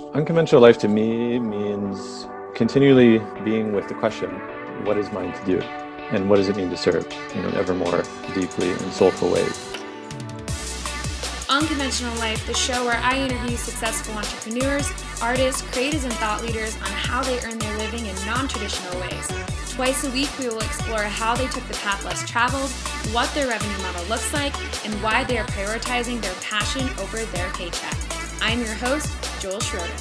Unconventional life to me means continually being with the question, what is mine to do? And what does it mean to serve, in ever more deeply and soulful ways? Unconventional Life, the show where I interview successful entrepreneurs, artists, creatives, and thought leaders on how they earn their living in non-traditional ways. Twice a week, we will explore how they took the path less traveled, what their revenue model looks like, and why they are prioritizing their passion over their paycheck. I'm your host, Joel Schroeder.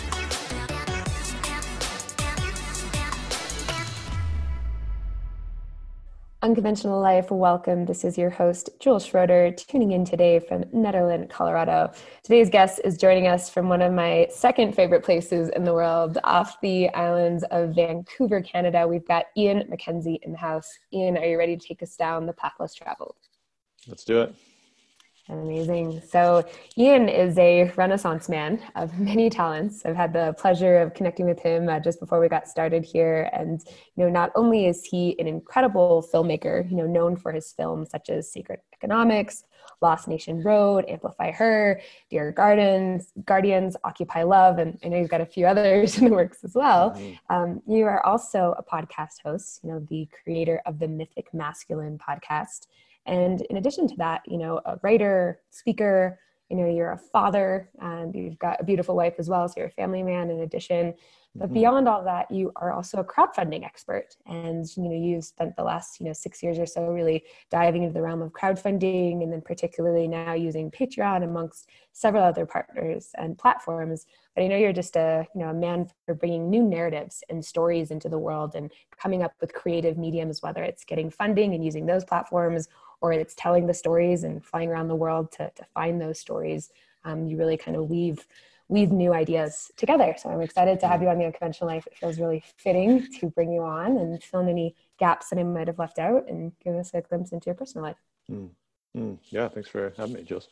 Unconventional Life, welcome. This is your host, Joel Schroeder, tuning in today from Nederland, Colorado. Today's guest is joining us from one of my second favorite places in the world, off the islands of Vancouver, Canada. We've got Ian McKenzie in the house. Ian, are you ready to take us down the path less traveled? Let's do it. Amazing. So Ian is a Renaissance man of many talents. I've had the pleasure of connecting with him just before we got started here. And, not only is he an incredible filmmaker, known for his films such as Sacred Economics, Lost Nation Road, Amplify Her, Dear Guardians, Occupy Love, and I know you've got a few others in the works as well. Mm-hmm. You are also a podcast host, the creator of the Mythic Masculine podcast. And in addition to that, a writer, speaker, you're a father, and you've got a beautiful wife as well. So you're a family man in addition. But beyond all that, you are also a crowdfunding expert. And, you've spent the last, 6 years or so really diving into the realm of crowdfunding, and then particularly now using Patreon amongst several other partners and platforms. But I know you're just a man for bringing new narratives and stories into the world and coming up with creative mediums, whether it's getting funding and using those platforms, or it's telling the stories and flying around the world to find those stories. You really kind of weave new ideas together. So I'm excited to have you on The Unconventional Life. It feels really fitting to bring you on and fill in any gaps that I might have left out and give us a glimpse into your personal life. Yeah, thanks for having me, Jules.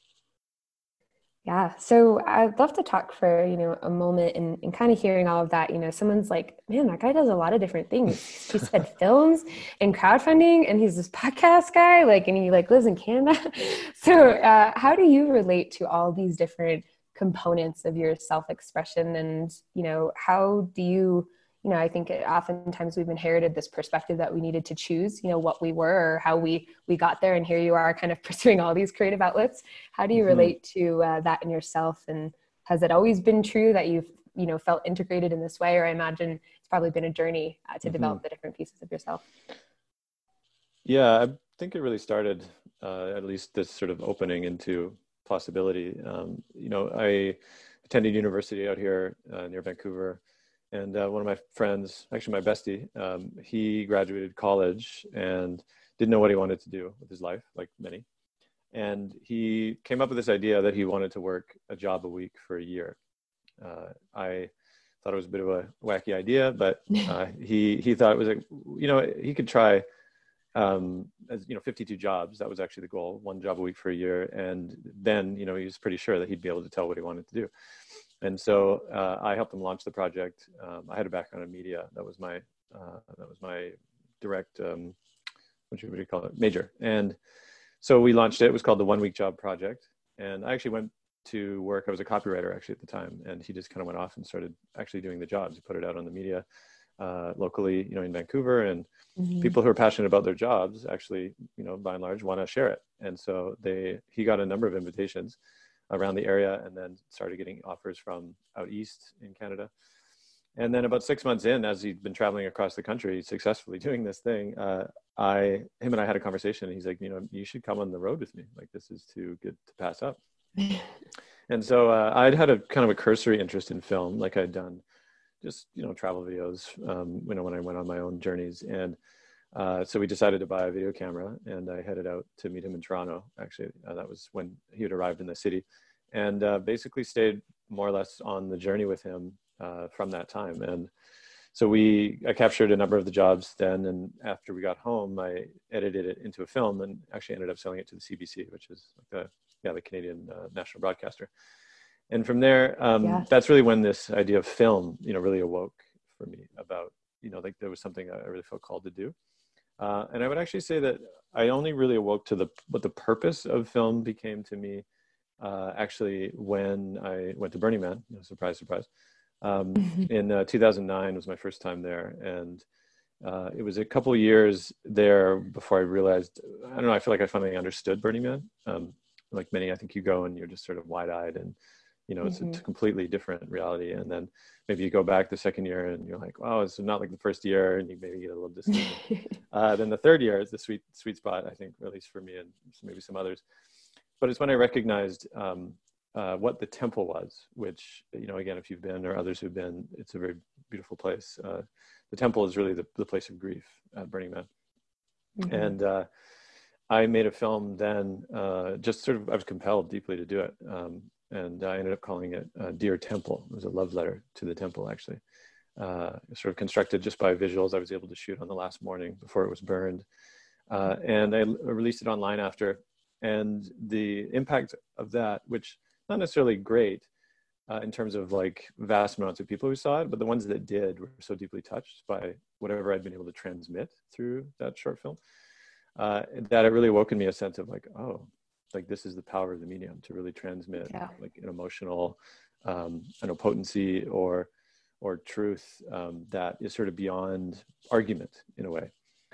Yeah. So I'd love to talk for, a moment and kind of hearing all of that. Someone's like, man, that guy does a lot of different things. He said films and crowdfunding, and he's this podcast guy, and he lives in Canada. So how do you relate to all these different components of your self-expression? And, how do you, I think oftentimes we've inherited this perspective that we needed to choose, what we were or how we got there. And here you are kind of pursuing all these creative outlets. How do you relate to that in yourself? And has it always been true that you've, felt integrated in this way? Or I imagine it's probably been a journey to develop the different pieces of yourself. Yeah, I think it really started, at least this sort of opening into possibility. I attended university out here near Vancouver. And one of my friends, actually my bestie, he graduated college and didn't know what he wanted to do with his life, like many. And he came up with this idea that he wanted to work a job a week for a year. I thought it was a bit of a wacky idea, but he thought it was he could try 52 jobs. That was actually the goal, one job a week for a year. And then, he was pretty sure that he'd be able to tell what he wanted to do. And so I helped him launch the project. I had a background in media. That was my direct, what do you call it, major. And so we launched it. It was called the 1 Week Job Project. And I actually went to work. I was a copywriter actually at the time. And he just kind of went off and started actually doing the jobs. He put it out on the media locally, in Vancouver. And people who are passionate about their jobs actually, by and large, want to share it. And so he got a number of invitations around the area, and then started getting offers from out east in Canada. And then about 6 months in, as he'd been traveling across the country successfully doing this thing, him and I had a conversation, and he's like, you should come on the road with me. Like, this is too good to pass up. And so I'd had a kind of a cursory interest in film, like I'd done just, travel videos, when I went on my own journeys. And so we decided to buy a video camera, and I headed out to meet him in Toronto. Actually, that was when he had arrived in the city, and basically stayed more or less on the journey with him from that time. And so I captured a number of the jobs then, and after we got home, I edited it into a film and actually ended up selling it to the CBC, which is like the Canadian national broadcaster. And from there, that's really when this idea of film, really awoke for me about, there was something I really felt called to do. And I would actually say that I only really awoke to what the purpose of film became to me actually, when I went to Burning Man, surprise, surprise, in 2009 was my first time there. And it was a couple of years there before I realized, I don't know, I feel like I finally understood Burning Man. Like many, I think you go and you're just sort of wide-eyed and, it's a completely different reality. And then maybe you go back the second year and you're like, wow, it's not like the first year, and you maybe get a little disillusioned. Then the third year is the sweet spot, I think, at least for me and maybe some others. But it's when I recognized what the temple was, which, again, if you've been or others who've been, it's a very beautiful place. The temple is really the place of grief at Burning Man. And I made a film then, just sort of, I was compelled deeply to do it. And I ended up calling it Dear Temple. It was a love letter to the temple, actually. Sort of constructed just by visuals I was able to shoot on the last morning before it was burned. And I released it online after. And the impact of that, which not necessarily great in terms of like vast amounts of people who saw it, but the ones that did were so deeply touched by whatever I'd been able to transmit through that short film, that it really awoke in me a sense of like, oh, like this is the power of the medium to really transmit like an emotional, potency or truth that is sort of beyond argument in a way.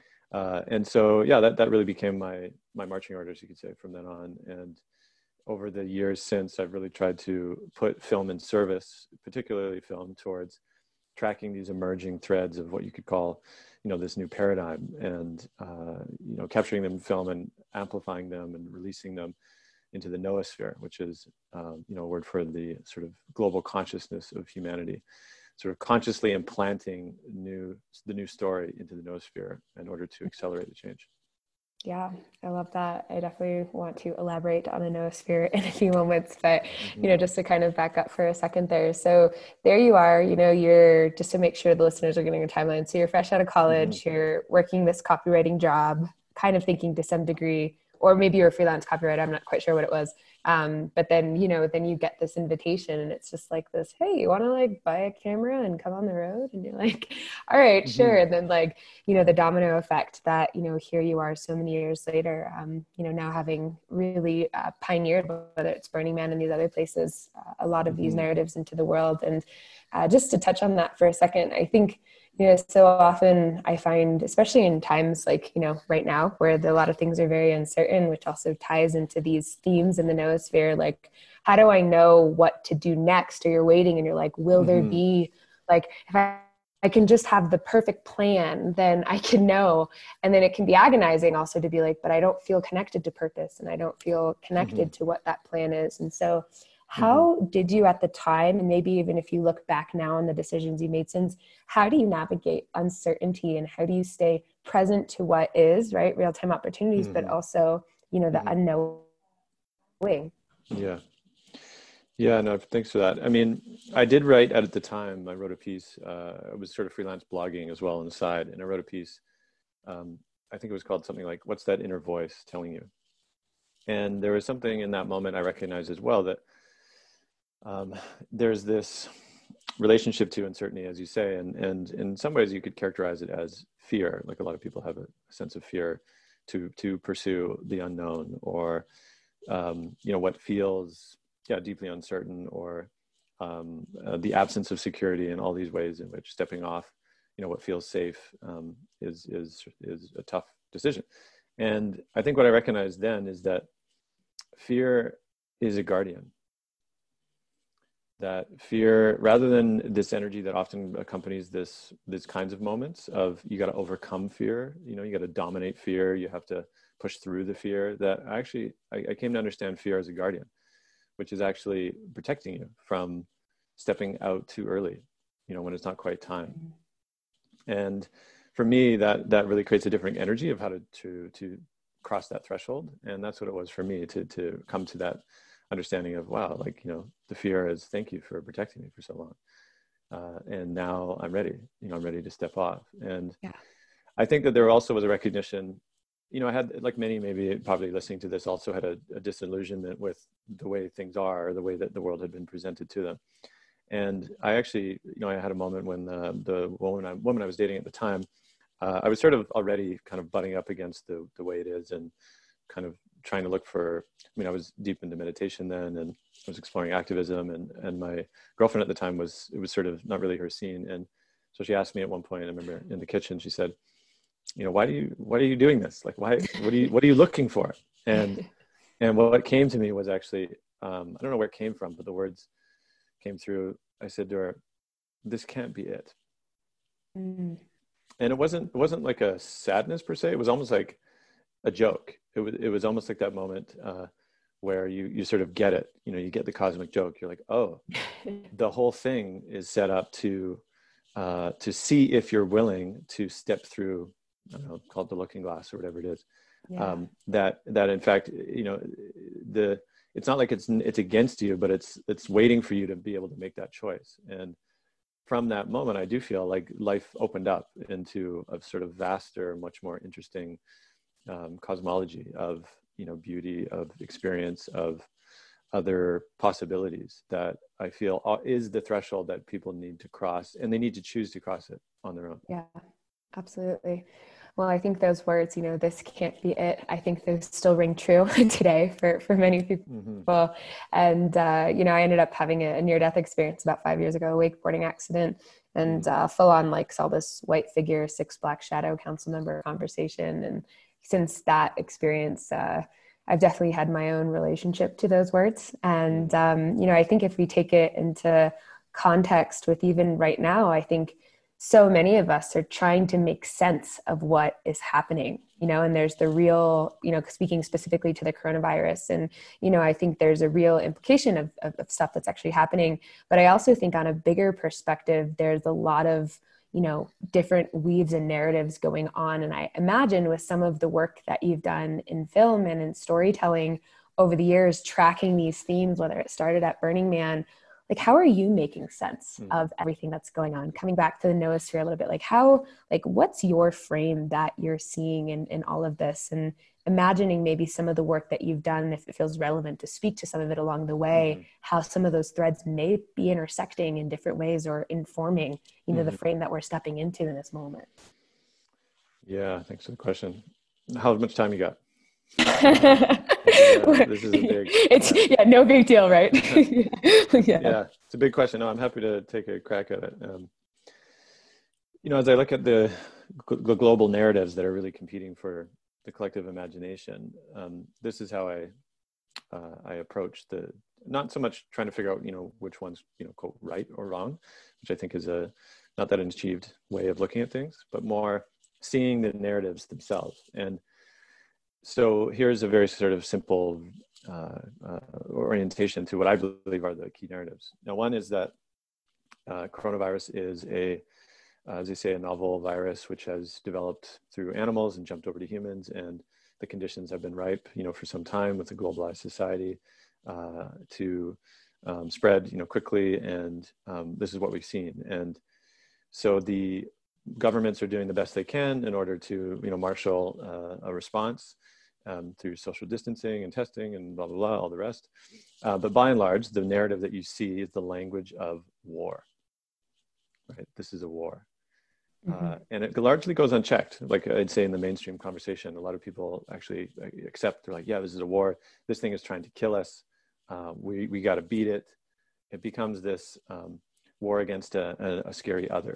And so, that really became my marching orders, you could say, from then on. And over the years since, I've really tried to put film in service, particularly film, towards tracking these emerging threads of what you could call, this new paradigm, and, capturing them in film and amplifying them and releasing them into the noosphere, which is, a word for the sort of global consciousness of humanity, sort of consciously implanting the new story into the noosphere in order to accelerate the change. Yeah, I love that. I definitely want to elaborate on the noosphere in a few moments, but, just to kind of back up for a second there. So there you are, you're, just to make sure the listeners are getting a timeline. So you're fresh out of college, you're working this copywriting job, kind of thinking to some degree, or maybe you're a freelance copywriter, I'm not quite sure what it was. But then, then you get this invitation and it's just like this, hey, you want to like buy a camera and come on the road? And you're like, all right, sure. And then like, the domino effect that, here you are so many years later, now having really pioneered, whether it's Burning Man and these other places, a lot of these narratives into the world. And just to touch on that for a second, I think, so often I find, especially in times like, right now, where a lot of things are very uncertain, which also ties into these themes in the noosphere, like, how do I know what to do next? Or you're waiting and you're like, will there be, like, if I can just have the perfect plan, then I can know. And then it can be agonizing also to be like, but I don't feel connected to purpose and I don't feel connected to what that plan is. And so how did you at the time, and maybe even if you look back now on the decisions you made since, how do you navigate uncertainty and how do you stay present to what is, right? Real-time opportunities, but also, the unknowing. Yeah. Yeah, no, thanks for that. I mean, I did write at the time, I wrote a piece, I was sort of freelance blogging as well on the side. And I wrote a piece, I think it was called something like, "What's that inner voice telling you?" And there was something in that moment I recognized as well, that there's this relationship to uncertainty, as you say, and in some ways you could characterize it as fear. Like a lot of people have a sense of fear to pursue the unknown, or what feels deeply uncertain, or the absence of security, and all these ways in which stepping off what feels safe is a tough decision. And I think what I recognized then is that fear is a guardian. That fear, rather than this energy that often accompanies these kinds of moments of, you got to overcome fear, you got to dominate fear, you have to push through the fear, that actually I came to understand fear as a guardian, which is actually protecting you from stepping out too early, when it's not quite time. And for me, that really creates a different energy of how to cross that threshold. And that's what it was for me, to come to that understanding of, wow, like, the fear is, thank you for protecting me for so long. And now I'm ready, I'm ready to step off. And I think that there also was a recognition, I had, like many maybe probably listening to this, also had a disillusionment with the way things are, or the way that the world had been presented to them. And I actually, I had a moment when the woman I was dating at the time, I was sort of already kind of butting up against the way it is, and kind of trying to look for, I mean, I was deep into meditation then, and I was exploring activism, and my girlfriend at the time it was sort of not really her scene. And so she asked me at one point, I remember in the kitchen, she said, you know, why are you doing this? Like, what are you looking for? And what came to me was actually, I don't know where it came from, but the words came through. I said to her, this can't be it. And it wasn't like a sadness per se. It was almost like a joke. It was almost like that moment where you sort of get it. You know, you get the cosmic joke. You're like, oh, the whole thing is set up to see if you're willing to step through, I don't know, called the looking glass or whatever it is. Yeah. That in fact, you know, it's not like it's against you, but it's waiting for you to be able to make that choice. And from that moment, I do feel like life opened up into a sort of vaster, much more interesting cosmology of, you know, beauty, of experience, of other possibilities that I feel is the threshold that people need to cross, and they need to choose to cross it on their own. Yeah, absolutely. Well, I think those words, you know, this can't be it, I think those still ring true today for many people. Mm-hmm. And, you know, I ended up having a near-death experience about 5 years ago, a wakeboarding accident, and full on like saw this white figure, 6 black shadow council member conversation. And since that experience, I've definitely had my own relationship to those words. And, you know, I think if we take it into context with even right now, I think so many of us are trying to make sense of what is happening, you know, and there's the real, you know, speaking specifically to the coronavirus. And, you know, I think there's a real implication of stuff that's actually happening. But I also think on a bigger perspective, there's a lot of, you know, different weaves and narratives going on. And I imagine with some of the work that you've done in film and in storytelling over the years, tracking these themes, whether it started at Burning Man, like, how are you making sense of everything that's going on? Coming back to the noosphere a little bit, like what's your frame that you're seeing in all of this, and imagining maybe some of the work that you've done, if it feels relevant to speak to some of it along the way, how some of those threads may be intersecting in different ways or informing, you know, the frame that we're stepping into in this moment. Yeah, thanks for the question. How much time you got? This is a big, no big deal, right? Yeah, it's a big question. No, I'm happy to take a crack at it. You know, as I look at the global narratives that are really competing for the collective imagination, this is how I approach not so much trying to figure out, you know, which one's, you know, quote, right or wrong, which I think is not that an achieved way of looking at things, but more seeing the narratives themselves. And so here's a very sort of simple orientation to what I believe are the key narratives. Now, one is that coronavirus is as they say, a novel virus which has developed through animals and jumped over to humans, and the conditions have been ripe, you know, for some time with a globalized society to spread, you know, quickly, and this is what we've seen. And so the governments are doing the best they can in order to, you know, marshal a response through social distancing and testing and blah, blah, blah, all the rest. But by and large, the narrative that you see is the language of war, right? This is a war. And it largely goes unchecked. Like I'd say in the mainstream conversation, a lot of people actually accept, they're like, yeah, this is a war. This thing is trying to kill us. We got to beat it. It becomes this war against a scary other.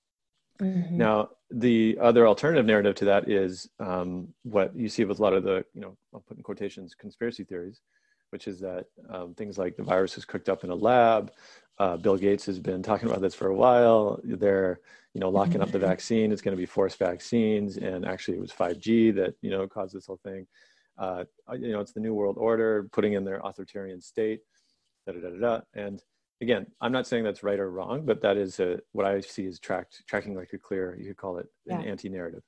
Now, the other alternative narrative to that is what you see with a lot of the, you know, I'll put in quotations, conspiracy theories, which is that things like the virus is cooked up in a lab. Bill Gates has been talking about this for a while. They're, you know, locking up the vaccine. It's going to be forced vaccines. And actually it was 5G that, you know, caused this whole thing. You know, it's the New World Order putting in their authoritarian state, And again, I'm not saying that's right or wrong, but that is what I see is tracking like a clear, you could call it an anti-narrative.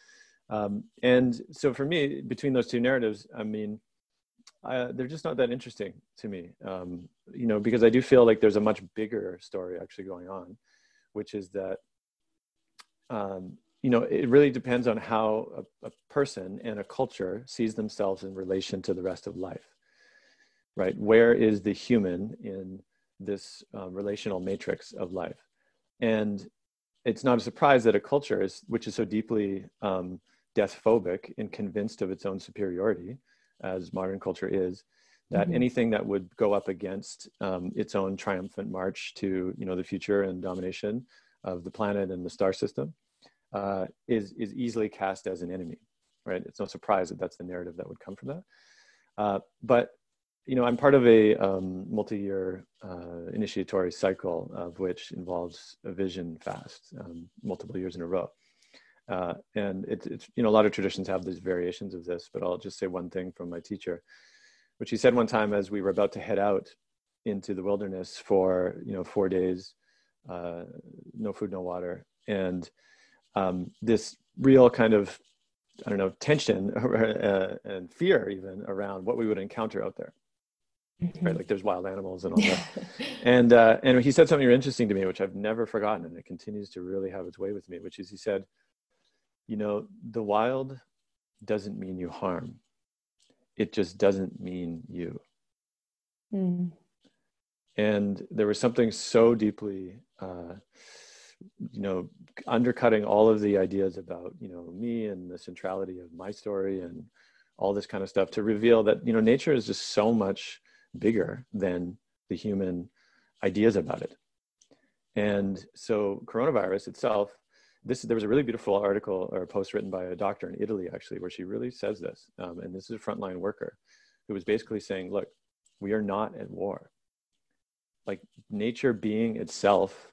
And so for me, between those two narratives, I mean, they're just not that interesting to me, you know, because I do feel like there's a much bigger story actually going on, which is that, you know, it really depends on how a person and a culture sees themselves in relation to the rest of life, right? Where is the human in this relational matrix of life? And it's not a surprise that a culture which is so death phobic and convinced of its own superiority, as modern culture is, that Mm-hmm. anything that would go up against its own triumphant march to, the future and domination of the planet and the star system is easily cast as an enemy, right? It's no surprise that that's the narrative that would come from that. But I'm part of a multi-year initiatory cycle of which involves a vision fast, multiple years in a row. And it's a lot of traditions have these variations of this, but I'll just say one thing from my teacher, which he said one time as we were about to head out into the wilderness for 4 days, no food, no water, and this real kind of, I don't know, tension and fear even around what we would encounter out there. Mm-hmm. Right, like there's wild animals and all that. And he said something interesting to me, which I've never forgotten, and it continues to really have its way with me, which is he said, the wild doesn't mean you harm. It just doesn't mean you. Mm. And there was something so deeply, undercutting all of the ideas about, me and the centrality of my story and all this kind of stuff, to reveal that, nature is just so much bigger than the human ideas about it. And so coronavirus itself, there was a really beautiful article or post written by a doctor in Italy, actually, where she really says this. And this is a frontline worker who was basically saying, look, we are not at war. Like nature being itself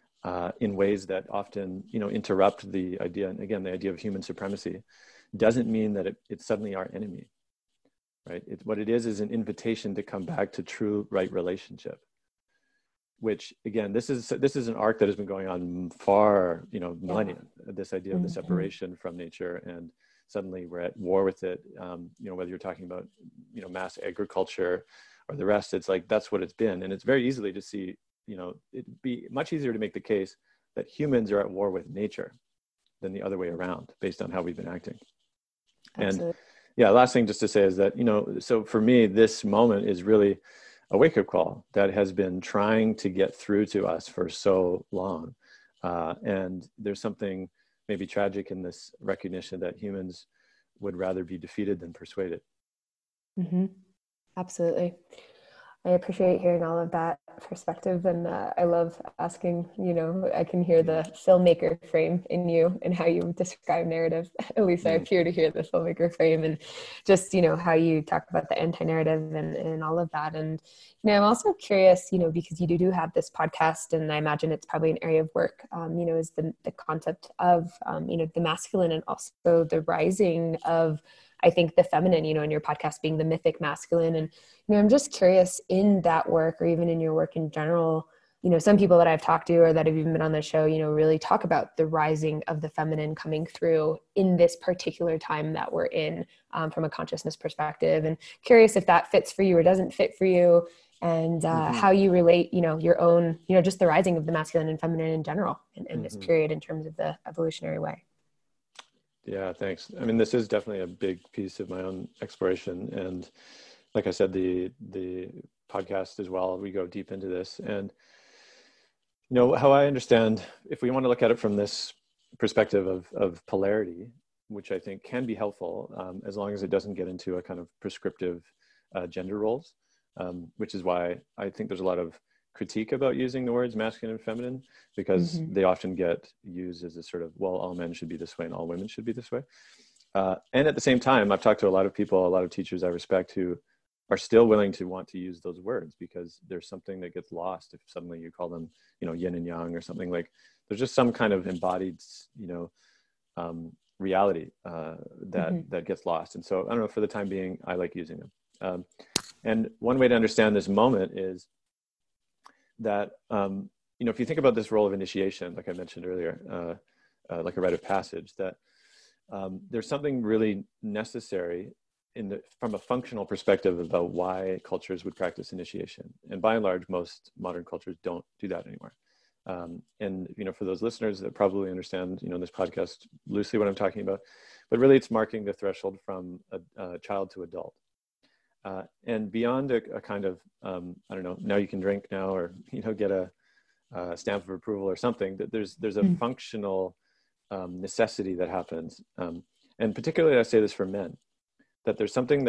in ways that often, interrupt the idea, and again, the idea of human supremacy, doesn't mean that it's suddenly our enemy, right? What it is an invitation to come back to true right relationship. Which again, this is an arc that has been going on for millennia. This idea of the separation from nature, and suddenly we're at war with it. Whether you're talking about mass agriculture or the rest, it's like that's what it's been, and it's very easily to see. It'd be much easier to make the case that humans are at war with nature than the other way around, based on how we've been acting. Absolutely. And yeah, last thing just to say is that so for me, this moment is really a wake-up call that has been trying to get through to us for so long. And there's something maybe tragic in this recognition that humans would rather be defeated than persuaded. Mm-hmm. Absolutely. I appreciate hearing all of that perspective, and I love asking, I can hear the filmmaker frame in you and how you describe narrative. At least I appear to hear the filmmaker frame, and just, how you talk about the anti-narrative and all of that. And, I'm also curious, because you do have this podcast, and I imagine it's probably an area of work, is the concept of, the masculine, and also the rising of, I think, the feminine, in your podcast being the mythic masculine. And, I'm just curious, in that work, or even in your work in general, some people that I've talked to or that have even been on the show, really talk about the rising of the feminine coming through in this particular time that we're in, from a consciousness perspective. And curious if that fits for you or doesn't fit for you, and how you relate, your own, just the rising of the masculine and feminine in general in this period in terms of the evolutionary way. Yeah, thanks. I mean, this is definitely a big piece of my own exploration. And like I said, the podcast as well, we go deep into this. And, how I understand, if we want to look at it from this perspective of polarity, which I think can be helpful, as long as it doesn't get into a kind of prescriptive gender roles, which is why I think there's a lot of critique about using the words masculine and feminine, because they often get used as a sort of, well, all men should be this way and all women should be this way. And at the same time, I've talked to a lot of people, a lot of teachers I respect, who are still willing to want to use those words, because there's something that gets lost if suddenly you call them, yin and yang or something. Like there's just some kind of embodied, reality that gets lost. And so I don't know, for the time being, I like using them. And one way to understand this moment is that, if you think about this role of initiation, like I mentioned earlier, like a rite of passage, that there's something really necessary from a functional perspective about why cultures would practice initiation. And by and large, most modern cultures don't do that anymore. And, for those listeners that probably understand, this podcast loosely what I'm talking about, but really it's marking the threshold from a child to adult. And beyond a kind of, I don't know, now you can drink now, or, get a stamp of approval or something, that there's a functional necessity that happens. And particularly I say this for men, that there's something that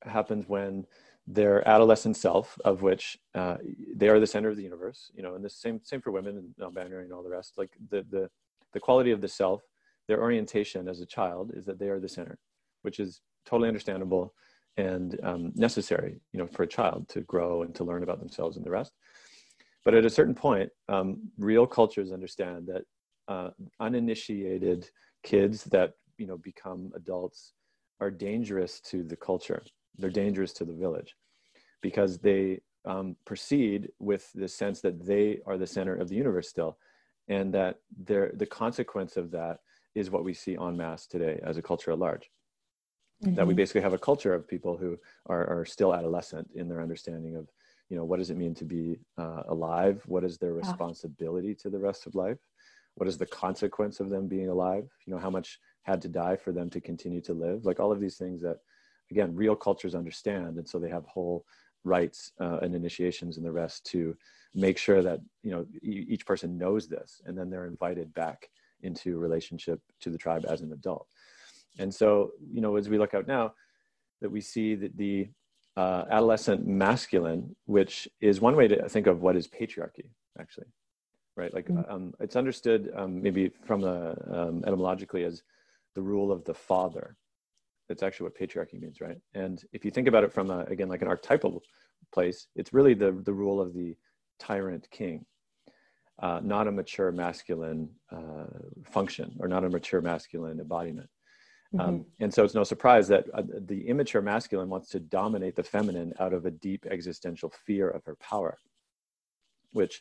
happens when their adolescent self, of which they are the center of the universe, and the same for women and non-binary and all the rest, like the quality of the self, their orientation as a child is that they are the center, which is totally understandable and necessary, for a child to grow and to learn about themselves and the rest. But at a certain point, real cultures understand that uninitiated kids that become adults are dangerous to the culture. They're dangerous to the village because they proceed with the sense that they are the center of the universe still, and that the consequence of that is what we see en masse today as a culture at large. Mm-hmm. That we basically have a culture of people who are still adolescent in their understanding of, what does it mean to be alive? What is their responsibility to the rest of life? What is the consequence of them being alive? How much had to die for them to continue to live? Like all of these things that, again, real cultures understand. And so they have whole rites and initiations and the rest to make sure that, each person knows this, and then they're invited back into relationship to the tribe as an adult. And so, as we look out now, that we see that the adolescent masculine, which is one way to think of what is patriarchy, actually, right? Like it's understood maybe from etymologically as the rule of the father. That's actually what patriarchy means, right? And if you think about it from again, like an archetypal place, it's really the rule of the tyrant king, not a mature masculine function, or not a mature masculine embodiment. Mm-hmm. And so it's no surprise that the immature masculine wants to dominate the feminine out of a deep existential fear of her power, which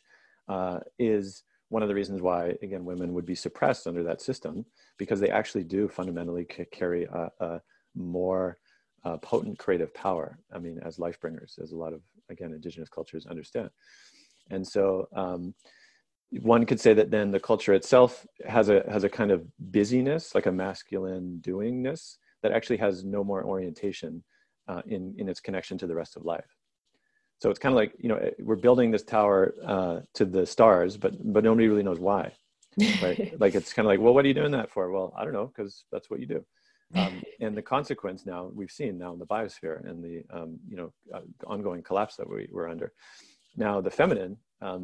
is one of the reasons why, again, women would be suppressed under that system, because they actually do fundamentally carry a more potent creative power, as life bringers, as a lot of, again, indigenous cultures understand. And so one could say that then the culture itself has a kind of busyness, like a masculine doingness, that actually has no more orientation in its connection to the rest of life. So it's kind of like, we're building this tower to the stars, but nobody really knows why, right? Like, it's kind of like, well, what are you doing that for? Well, I don't know, because that's what you do. And the consequence now we've seen now in the biosphere and the, ongoing collapse that we're under. Now the feminine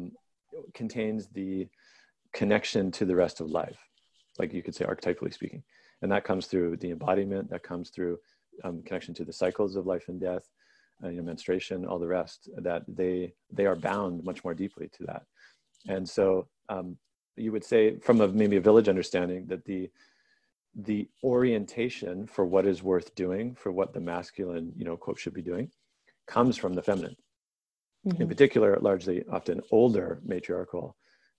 contains the connection to the rest of life, like you could say archetypally speaking. And that comes through the embodiment, that comes through connection to the cycles of life and death, menstruation, all the rest, that they are bound much more deeply to that. And so you would say from maybe a village understanding that the orientation for what is worth doing, for what the masculine, quote, should be doing, comes from the feminine. Mm-hmm. In particular, largely often older matriarchal,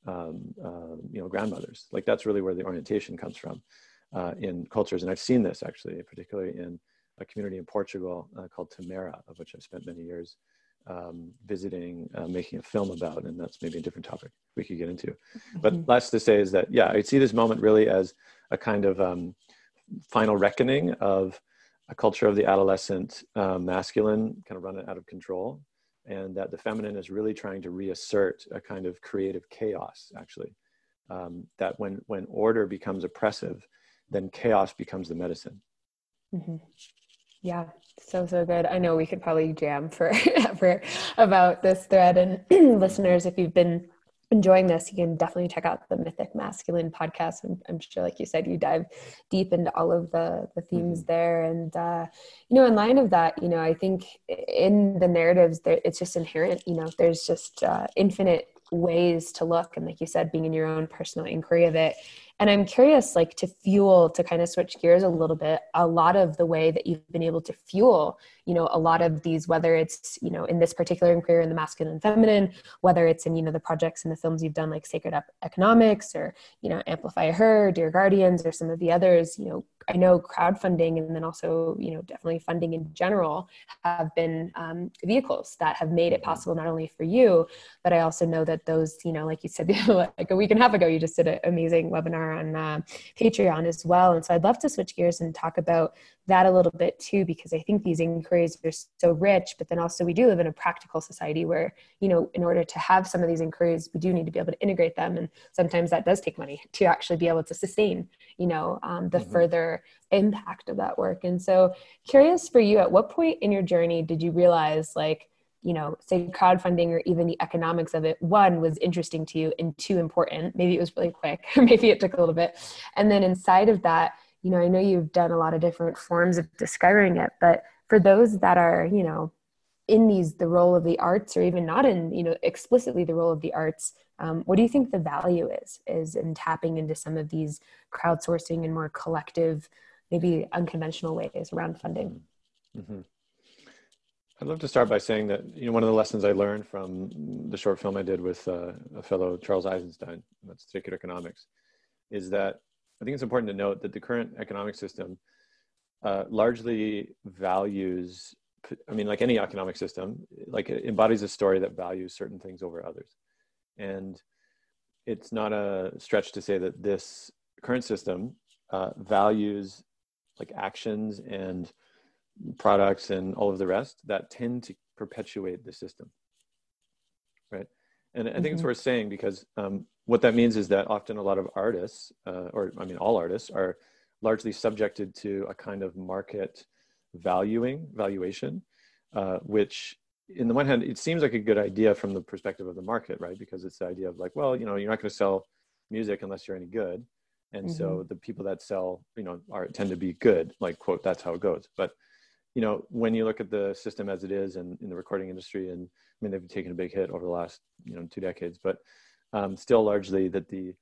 grandmothers. Like that's really where the orientation comes from in cultures. And I've seen this actually, particularly in a community in Portugal called Tamera, of which I've spent many years visiting, making a film about, and that's maybe a different topic we could get into. Mm-hmm. But last to say is that, I see this moment really as a kind of final reckoning of a culture of the adolescent masculine kind of running out of control, and that the feminine is really trying to reassert a kind of creative chaos, actually. That when order becomes oppressive, then chaos becomes the medicine. Mm-hmm. Yeah, so good. I know we could probably jam forever about this thread. And listeners, if you've been enjoying this, you can definitely check out the Mythic Masculine podcast. I'm sure, like you said, you dive deep into all of the themes mm-hmm. there. And, in line of that, I think in the narratives, it's just inherent, there's just infinite ways to look. And like you said, being in your own personal inquiry of it. And I'm curious, like to kind of switch gears a little bit, a lot of the way that you've been able to fuel, a lot of these, whether it's, in this particular inquiry in the masculine and feminine, whether it's in, the projects and the films you've done like Sacred Economics or, Amplify Her, Dear Guardians, or some of the others, I know crowdfunding and then also, definitely funding in general have been vehicles that have made it possible not only for you, but I also know that those, like you said, like a week and a half ago, you just did an amazing webinar are on Patreon as well. And so I'd love to switch gears and talk about that a little bit too, because I think these inquiries are so rich, but then also we do live in a practical society where, you know, in order to have some of these inquiries, we do need to be able to integrate them. And sometimes that does take money to actually be able to sustain, you know, the further impact of that work. And so curious for you, at what point in your journey did you realize, like, you know, say crowdfunding or even the economics of it, one, was interesting to you, and two, important? Maybe it was really quick, or maybe it took a little bit. And then inside of that, you know, I know you've done a lot of different forms of discovering it, but for those that are, you know, in the role of the arts, or even not in, you know, explicitly the role of the arts, what do you think the value is in tapping into some of these crowdsourcing and more collective, maybe unconventional ways around funding? Mm-hmm. I'd love to start by saying that, you know, one of the lessons I learned from the short film I did with a fellow, Charles Eisenstein, that's Circular Economics, is that I think it's important to note that the current economic system largely values, I mean, like any economic system, like it embodies a story that values certain things over others. And it's not a stretch to say that this current system values like actions and products and all of the rest that tend to perpetuate the system, right? And I think it's worth saying, because what that means is that often a lot of artists, or I mean all artists, are largely subjected to a kind of market valuation, which in the one hand, it seems like a good idea from the perspective of the market, right? Because it's the idea of like, well, you know, you're not going to sell music unless you're any good. And so the people that sell, you know, tend to be good, like, quote, that's how it goes. But you know, when you look at the system as it is, and in the recording industry, and I mean, they've taken a big hit over the last, you know, 2 decades, but still largely that the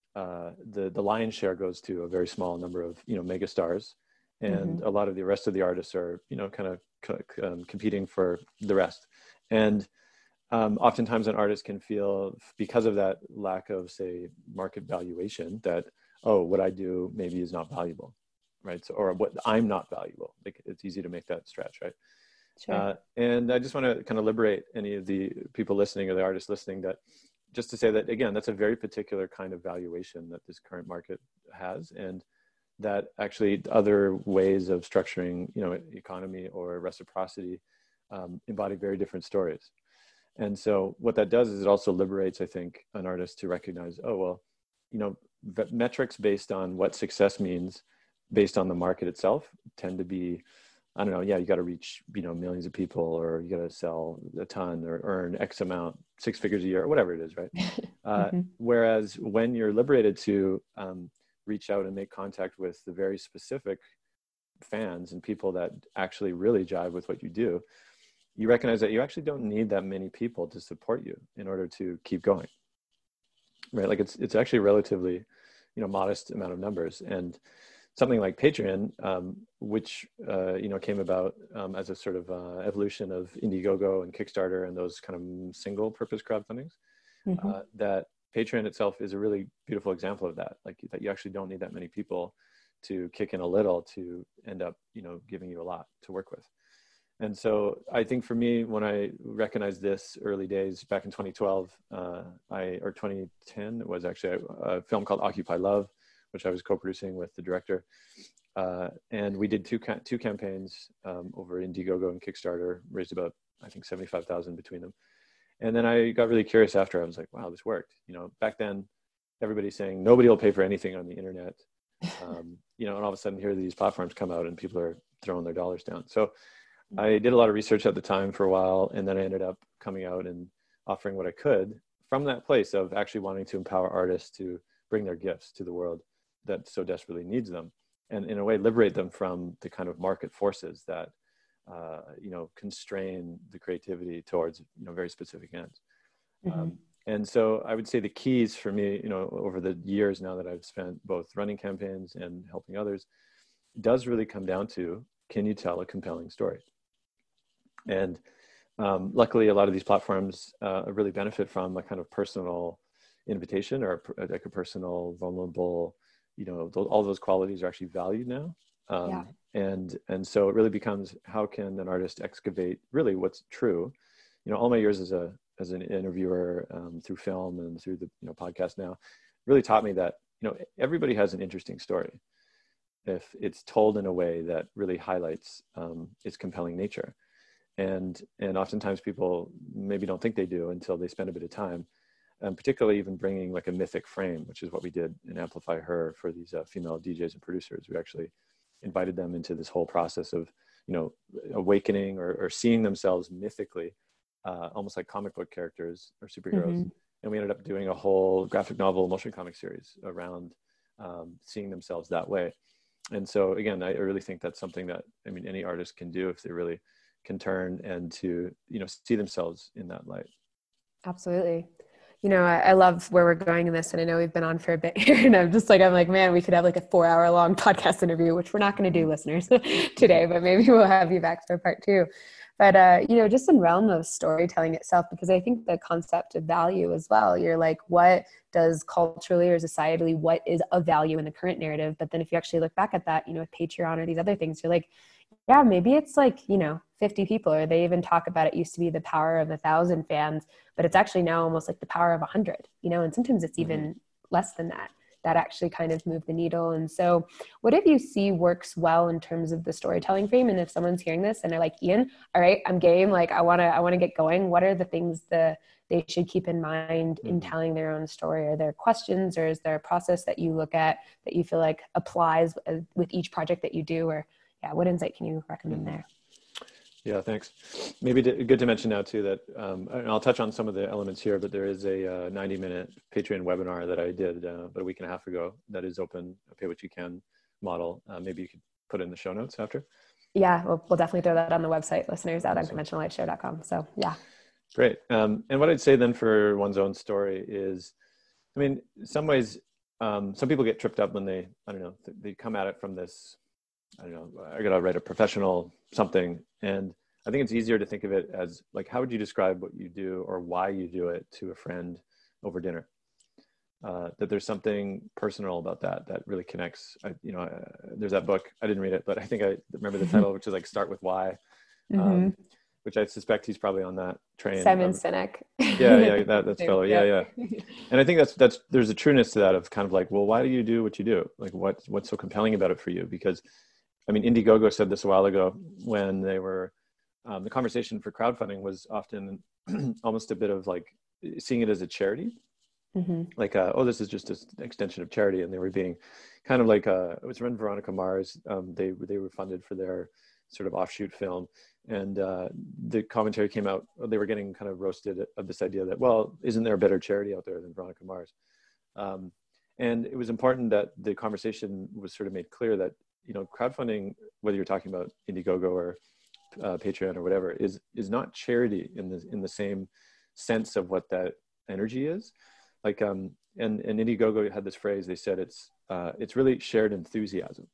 lion's share goes to a very small number of, you know, mega stars, and a lot of the rest of the artists are, you know, kind of competing for the rest. And oftentimes an artist can feel, because of that lack of, say, market valuation, that, oh, what I do maybe is not valuable. Right. So, or what I'm not valuable. Like, it's easy to make that stretch, right? Sure. And I just want to kind of liberate any of the people listening or the artists listening, that just to say that, again, that's a very particular kind of valuation that this current market has, and that actually other ways of structuring, you know, economy or reciprocity embody very different stories. And so what that does is it also liberates, I think, an artist to recognize, oh, well, you know, metrics based on what success means based on the market itself tend to be, I don't know, yeah, you got to reach, you know, millions of people, or you got to sell a ton, or earn X amount, 6 figures a year, or whatever it is, right? Whereas when you're liberated to reach out and make contact with the very specific fans and people that actually really jive with what you do, you recognize that you actually don't need that many people to support you in order to keep going, right? Like it's actually relatively, you know, modest amount of numbers. And something like Patreon, which you know, came about as a sort of evolution of Indiegogo and Kickstarter and those kind of single purpose crowdfundings, that Patreon itself is a really beautiful example of that. Like, that you actually don't need that many people to kick in a little to end up, you know, giving you a lot to work with. And so I think for me, when I recognized this early days back in 2012, or 2010, it was actually a film called Occupy Love, which I was co-producing with the director. And we did two campaigns over Indiegogo and Kickstarter, raised about, I think, 75,000 between them. And then I got really curious after. I was like, wow, this worked. You know, back then, everybody's saying nobody will pay for anything on the internet. You know, and all of a sudden here these platforms come out and people are throwing their dollars down. So I did a lot of research at the time for a while, and then I ended up coming out and offering what I could from that place of actually wanting to empower artists to bring their gifts to the world that so desperately needs them, and in a way liberate them from the kind of market forces that you know, constrain the creativity towards, you know, very specific ends. And so I would say the keys for me, you know, over the years now that I've spent both running campaigns and helping others, does really come down to, can you tell a compelling story? And luckily, a lot of these platforms really benefit from a kind of personal invitation, or like a personal, vulnerable, you know, all those qualities are actually valued now. And so it really becomes, how can an artist excavate really what's true? You know, all my years as an interviewer through film and through the, you know, podcast now really taught me that everybody has an interesting story if it's told in a way that really highlights its compelling nature. And oftentimes people maybe don't think they do until they spend a bit of time, and particularly even bringing like a mythic frame, which is what we did in Amplify Her for these female DJs and producers. We actually invited them into this whole process of, awakening or seeing themselves mythically, almost like comic book characters or superheroes. Mm-hmm. And we ended up doing a whole graphic novel motion comic series around seeing themselves that way. And so again, I really think that's something that, any artist can do if they really can turn and to, see themselves in that light. Absolutely. I love where we're going in this, and I know we've been on for a bit here, and I'm like, man, we could have like a 4-hour long podcast interview, which we're not going to do, listeners, today, but maybe we'll have you back for part 2. But, just in realm of storytelling itself, because I think the concept of value as well, you're like, what does culturally or societally, what is of value in the current narrative? But then if you actually look back at that, with Patreon or these other things, you're like, yeah, maybe it's like, 50 people, or they even talk about it used to be the power of 1,000 fans, but it's actually now almost like the power of 100, and sometimes it's even less than that actually kind of move the needle. And so what if you see works well in terms of the storytelling frame? And if someone's hearing this and they're like, Ian, all right, I'm game. Like I want to get going. What are the things that they should keep in mind in telling their own story? Are there questions, or is there a process that you look at that you feel like applies with each project that you do? Or what insight can you recommend there? Yeah, thanks. Maybe good to mention now too that, and I'll touch on some of the elements here, but there is a 90-minute Patreon webinar that I did about a week and a half ago that is open, a pay what you can model. Maybe you could put it in the show notes after. Yeah, we'll definitely throw that on the website, listeners, at unconventionallightshow.com. So yeah. Great. And what I'd say then for one's own story is, in some ways, some people get tripped up when they come at it from this, I got to write a professional something. And I think it's easier to think of it as like, how would you describe what you do or why you do it to a friend over dinner? That there's something personal about that really connects. There's that book, I didn't read it, but I think I remember the title, which is like Start With Why, which I suspect he's probably on that train. Simon Sinek. Yeah, that's fellow. Yeah. And I think that's there's a trueness to that of kind of like, well, why do you do what you do? Like what's so compelling about it for you? Because Indiegogo said this a while ago when they were, the conversation for crowdfunding was often almost a bit of like seeing it as a charity. Like, this is just an extension of charity. And they were being kind of like, it was run Veronica Mars. They were funded for their sort of offshoot film. And the commentary came out, they were getting kind of roasted of this idea that, well, isn't there a better charity out there than Veronica Mars? And it was important that the conversation was sort of made clear that, crowdfunding, whether you're talking about Indiegogo or Patreon or whatever, is not charity in the same sense of what that energy is. Like, and Indiegogo had this phrase. They said it's really shared enthusiasm.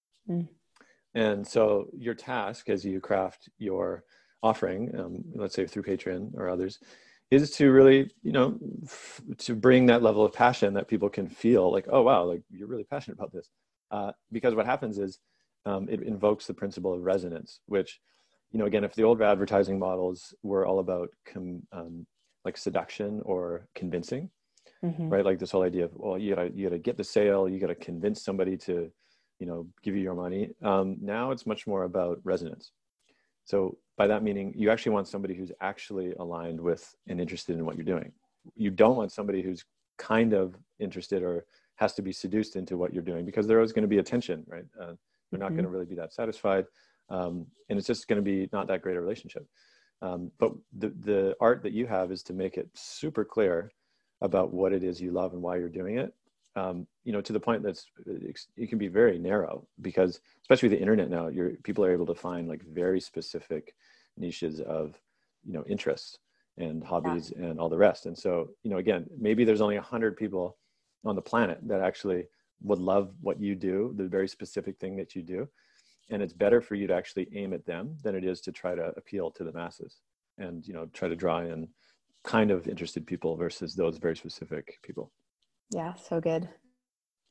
And so your task as you craft your offering, let's say through Patreon or others, is to really, to bring that level of passion that people can feel like, oh, wow, like you're really passionate about this. Because what happens is it invokes the principle of resonance, which, again, if the old advertising models were all about like seduction or convincing, right? Like this whole idea of, well, you gotta get the sale, you gotta convince somebody to, give you your money. Now it's much more about resonance. So by that meaning, you actually want somebody who's actually aligned with and interested in what you're doing. You don't want somebody who's kind of interested or has to be seduced into what you're doing, because there is going to be a tension, right? They're not going to really be that satisfied. And it's just going to be not that great a relationship. But the art that you have is to make it super clear about what it is you love and why you're doing it. To the point that's, it can be very narrow, because especially the internet now, people are able to find like very specific niches of, interests and hobbies and all the rest. And so, again, maybe there's only 100 people on the planet that actually would love what you do, the very specific thing that you do. And it's better for you to actually aim at them than it is to try to appeal to the masses and, try to draw in kind of interested people versus those very specific people. Yeah, so good.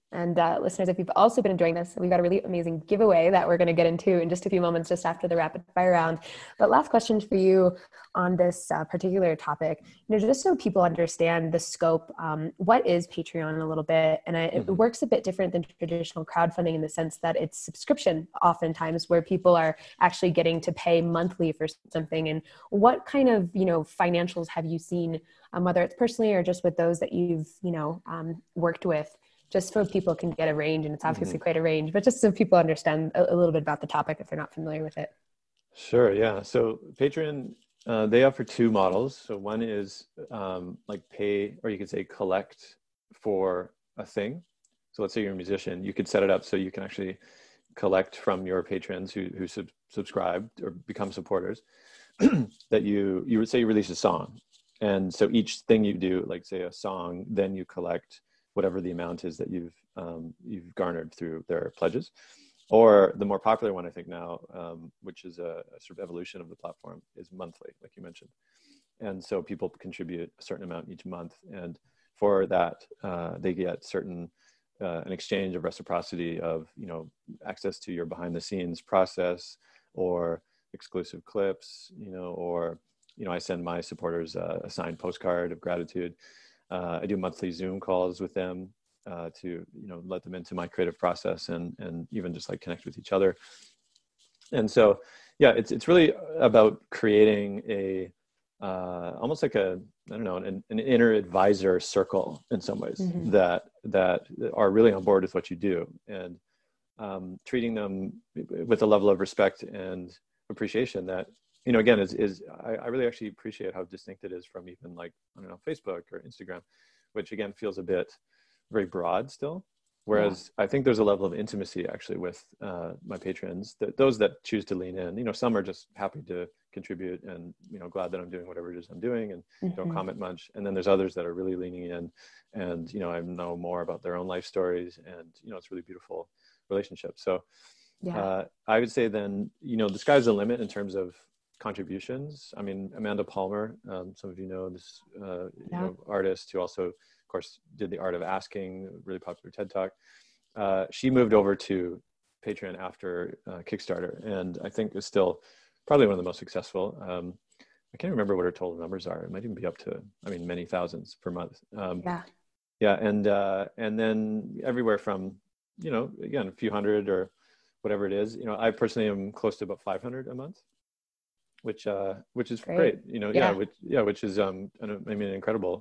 And listeners, if you've also been enjoying this, we've got a really amazing giveaway that we're going to get into in just a few moments, just after the rapid fire round. But last question for you on this particular topic, just so people understand the scope, what is Patreon a little bit? And it works a bit different than traditional crowdfunding in the sense that it's subscription oftentimes, where people are actually getting to pay monthly for something. And what kind of, financials have you seen, whether it's personally or just with those that you've, worked with? Just so people can get a range, and it's obviously quite a range, but just so people understand a little bit about the topic if they're not familiar with it. Sure, yeah. So Patreon, they offer two models. So one is like pay, or you could say collect for a thing. So let's say you're a musician, you could set it up so you can actually collect from your patrons who subscribe or become supporters, that you would say you release a song. And so each thing you do, like say a song, then you collect whatever the amount is that you've garnered through their pledges. Or the more popular one, I think now, which is a sort of evolution of the platform, is monthly, like you mentioned. And so people contribute a certain amount each month. And for that, they get certain, an exchange of reciprocity of, access to your behind the scenes process, or exclusive clips, or, I send my supporters a signed postcard of gratitude. I do monthly Zoom calls with them to, let them into my creative process and even just like connect with each other. And so, yeah, it's really about creating a almost like an inner advisor circle in some ways, that are really on board with what you do, and treating them with a level of respect and appreciation that, again, I really actually appreciate how distinct it is from even like, Facebook or Instagram, which again feels a bit very broad still. Whereas I think there's a level of intimacy actually with my patrons, that those that choose to lean in, some are just happy to contribute and, glad that I'm doing whatever it is I'm doing and don't comment much. And then there's others that are really leaning in and, I know more about their own life stories, and, it's a really beautiful relationship. So I would say then, the sky's the limit in terms of contributions. I mean, Amanda Palmer, some of you know this artist who also, of course, did The Art of Asking, really popular TED Talk. She moved over to Patreon after Kickstarter, and I think is still probably one of the most successful. I can't remember what her total numbers are. It might even be up to, many thousands per month. And then everywhere from, again, a few hundred or whatever it is. I personally am close to about 500 a month, which is great. Which is an incredible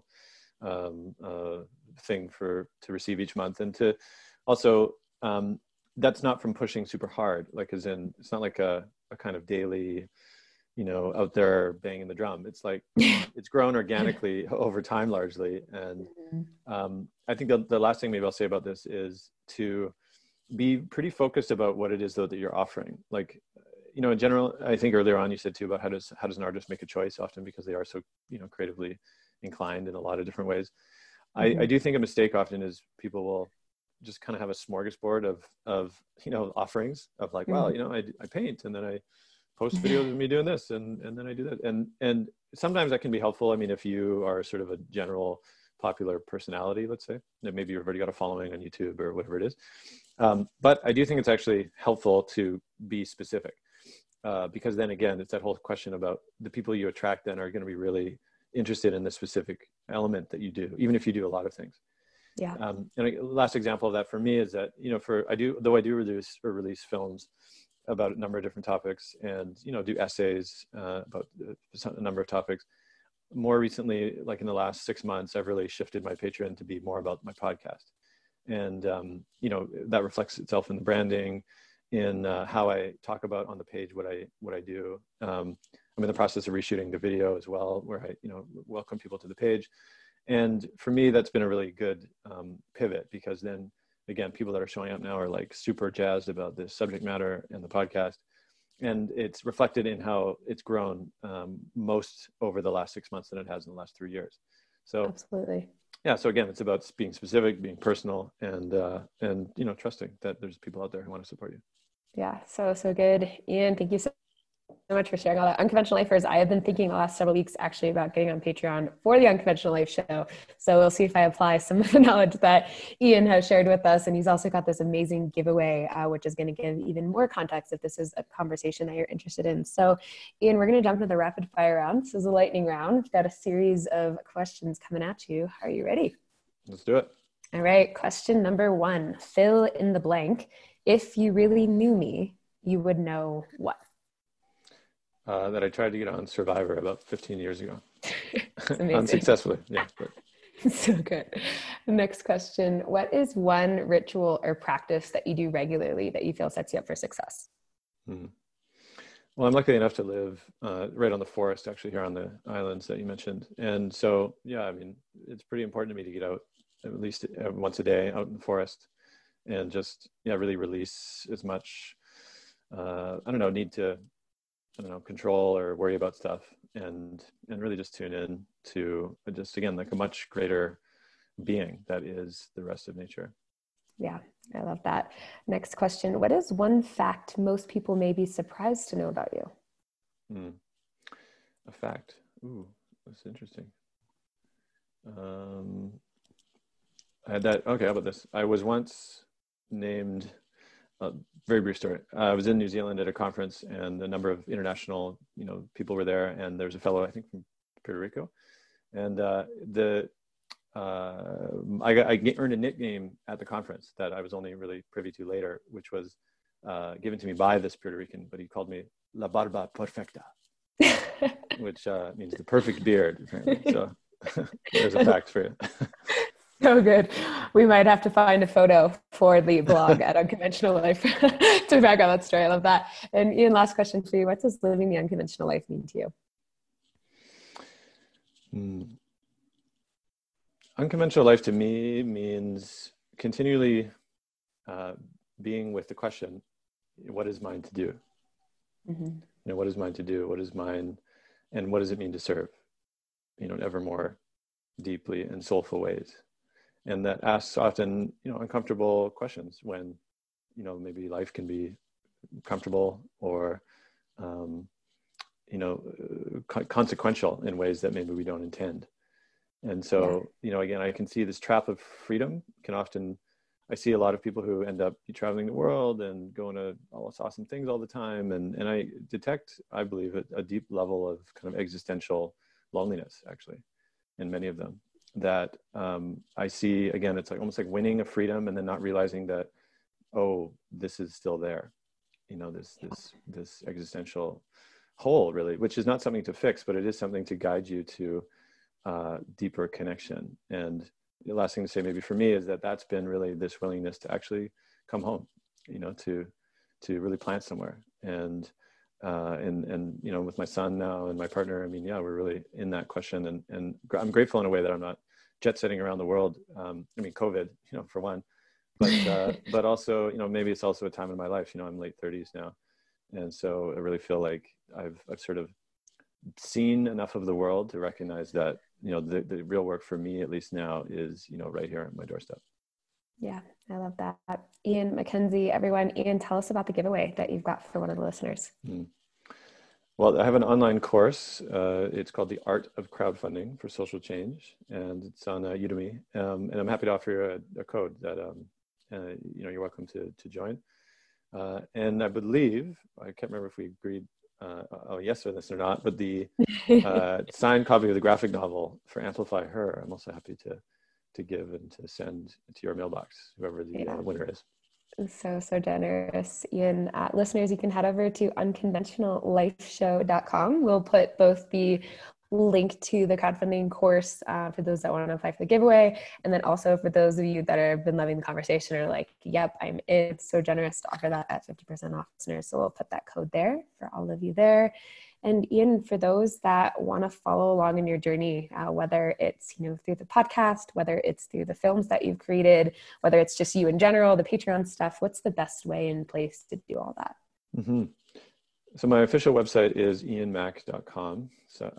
thing to receive each month, and to also that's not from pushing super hard, like as in it's not like a kind of daily out there banging the drum. It's like it's grown organically over time largely. And I think the last thing maybe I'll say about this is to be pretty focused about what it is though that you're offering. Like, in general, I think earlier on you said too about how does an artist make a choice, often because they are so, creatively inclined in a lot of different ways. I do think a mistake often is people will just kind of have a smorgasbord of offerings of like, well, I paint, and then I post videos of me doing this, and then I do that. And sometimes that can be helpful. I mean, if you are sort of a general popular personality, let's say, that maybe you've already got a following on YouTube or whatever it is. But I do think it's actually helpful to be specific. Because then again, it's that whole question about the people you attract then are going to be really interested in the specific element that you do, even if you do a lot of things. Yeah. And a last example of that for me is that, I do release films about a number of different topics, and, do essays about a number of topics. More recently, like in the last 6 months, I've really shifted my Patreon to be more about my podcast. And, that reflects itself in the branding, in how I talk about on the page what I do. I'm in the process of reshooting the video as well, where I welcome people to the page. And for me, that's been a really good pivot, because then again, people that are showing up now are like super jazzed about this subject matter and the podcast, and it's reflected in how it's grown most over the last 6 months than it has in the last 3 years. So absolutely. Yeah. So again, it's about being specific, being personal, and trusting that there's people out there who want to support you. Yeah. So good. Ian, thank you so much for sharing all that. Unconventional Lifers, I have been thinking the last several weeks actually about getting on Patreon for the Unconventional Life show. So we'll see if I apply some of the knowledge that Ian has shared with us. And he's also got this amazing giveaway, which is going to give even more context if this is a conversation that you're interested in. So Ian, we're going to jump into the rapid fire round. This is a lightning round. We've got a series of questions coming at you. Are you ready? Let's do it. All right. Question number 1, fill in the blank. If you really knew me, you would know what? That I tried to get on Survivor about 15 years ago. Unsuccessfully. Yeah. So good. Next question. What is one ritual or practice that you do regularly that you feel sets you up for success? Well, I'm lucky enough to live right on the forest, actually, here on the islands that you mentioned. And so, yeah, I mean, it's pretty important to me to get out at least once a day out in the forest and just, really release as much, need to, control or worry about stuff and really just tune in to just, again, like a much greater being that is the rest of nature. Yeah, I love that. Next question. What is one fact most people may be surprised to know about you? A fact. Ooh, that's interesting. I had that. Okay, how about this? I was once named, very brief story. I was in New Zealand at a conference and a number of international, people were there, and there's a fellow, I think from Puerto Rico. And I earned a nickname at the conference that I was only really privy to later, which was given to me by this Puerto Rican, but he called me La Barba Perfecta, which means the perfect beard, apparently. So there's a fact for you. So good. We might have to find a photo for the blog at Unconventional Life to back up that story. I love that. And Ian, last question for you. What does living the unconventional life mean to you? Unconventional life to me means continually being with the question, what is mine to do? Mm-hmm. What is mine to do? What is mine? And what does it mean to serve? In ever more deeply and soulful ways. And that asks often, uncomfortable questions when, maybe life can be comfortable or, consequential in ways that maybe we don't intend. And so, again, I can see this trap of freedom I see a lot of people who end up traveling the world and going to all this awesome things all the time. And I detect, I believe, a deep level of kind of existential loneliness, actually, in many of them. That I see, again, it's like almost like winning a freedom and then not realizing that, oh, this is still there, this existential hole, really, which is not something to fix, but it is something to guide you to deeper connection. And the last thing to say maybe for me is that that's been really this willingness to actually come home, to really plant somewhere. And with my son now and my partner, I mean, yeah, we're really in that question, and I'm grateful in a way that I'm not jet setting around the world. COVID, for one, but also, maybe it's also a time in my life, I'm late 30s now. And so I really feel like I've sort of seen enough of the world to recognize that, the real work for me, at least now, is, right here on my doorstep. Yeah, I love that. Ian McKenzie, everyone. Ian, tell us about the giveaway that you've got for one of the listeners. Well, I have an online course. It's called The Art of Crowdfunding for Social Change, and it's on Udemy. And I'm happy to offer you a code that you're welcome to join. And I believe, I can't remember if we agreed yes or this or not, but the signed copy of the graphic novel for Amplify Her, I'm also happy to give and to send to your mailbox, whoever the winner is. So generous. Ian, listeners, you can head over to unconventionallifeshow.com. We'll put both the link to the crowdfunding course for those that want to apply for the giveaway, and then also for those of you that have been loving the conversation or like, yep, I'm in. It's so generous to offer that at 50% off, listeners. So we'll put that code there for all of you there. And Ian, for those that want to follow along in your journey, whether it's through the podcast, whether it's through the films that you've created, whether it's just you in general, the Patreon stuff, what's the best way and place to do all that? Mm-hmm. So my official website is ianmack.com. So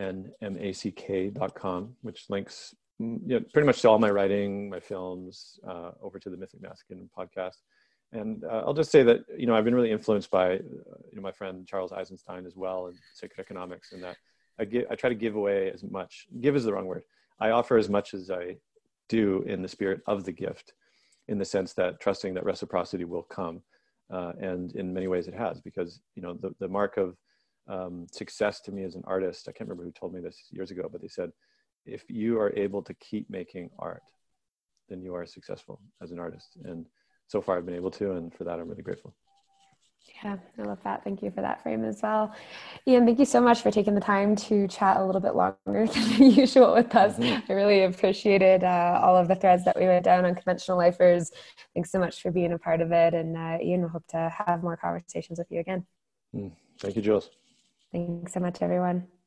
IANMACK.com, which links pretty much to all my writing, my films, over to the Mythic Masculine podcast. And I'll just say that, I've been really influenced by my friend Charles Eisenstein as well in sacred economics, and that I try to give away as much. Give is the wrong word. I offer as much as I do in the spirit of the gift, in the sense that trusting that reciprocity will come. And in many ways it has, because, the mark of success to me as an artist, I can't remember who told me this years ago, but they said, if you are able to keep making art, then you are successful as an artist. And so far I've been able to, and for that I'm really grateful. Yeah, I love that. Thank you for that frame as well. Ian, thank you so much for taking the time to chat a little bit longer than usual with us. Mm-hmm. I really appreciated all of the threads that we went down on conventional lifers. Thanks so much for being a part of it. And Ian, we hope to have more conversations with you again. Thank you, Jules. Thanks so much, everyone.